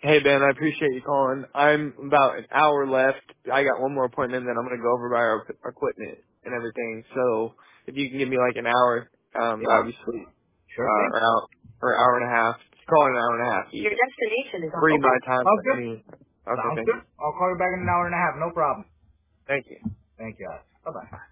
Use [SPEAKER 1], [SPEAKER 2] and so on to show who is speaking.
[SPEAKER 1] Hey Ben, I appreciate you calling. I'm about an hour left. I got one more appointment, then I'm gonna go over by our equipment and everything. So if you can give me like an hour, that would
[SPEAKER 2] Yeah,
[SPEAKER 1] be sweet.
[SPEAKER 2] sure thing.
[SPEAKER 1] Or hour and a half. Just call it an hour and a half. Your destination is free
[SPEAKER 2] Okay,
[SPEAKER 1] my time
[SPEAKER 2] sounds
[SPEAKER 1] for
[SPEAKER 2] good.
[SPEAKER 1] any. Okay,
[SPEAKER 2] Sounds
[SPEAKER 1] thank
[SPEAKER 2] good.
[SPEAKER 1] you.
[SPEAKER 2] I'll call you back in an hour and a half. No problem.
[SPEAKER 1] Thank you.
[SPEAKER 2] Thank you. Bye-bye.